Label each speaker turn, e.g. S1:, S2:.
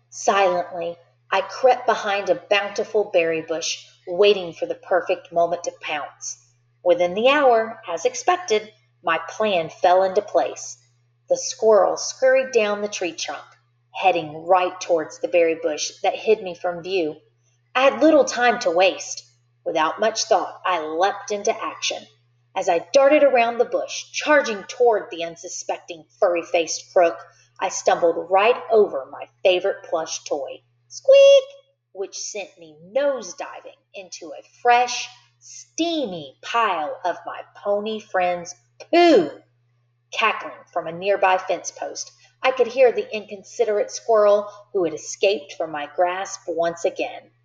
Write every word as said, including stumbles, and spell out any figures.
S1: Silently, I crept behind a bountiful berry bush, waiting for the perfect moment to pounce. Within the hour, as expected, my plan fell into place. The squirrel scurried down the tree trunk, heading right towards the berry bush that hid me from view. I had little time to waste. Without much thought, I leapt into action. As I darted around the bush, charging toward the unsuspecting furry-faced crook, I stumbled right over my favorite plush toy, Squeak, which sent me nose-diving into a fresh, steamy pile of my pony friend's poo. Cackling from a nearby fence post, I could hear the inconsiderate squirrel who had escaped from my grasp once again.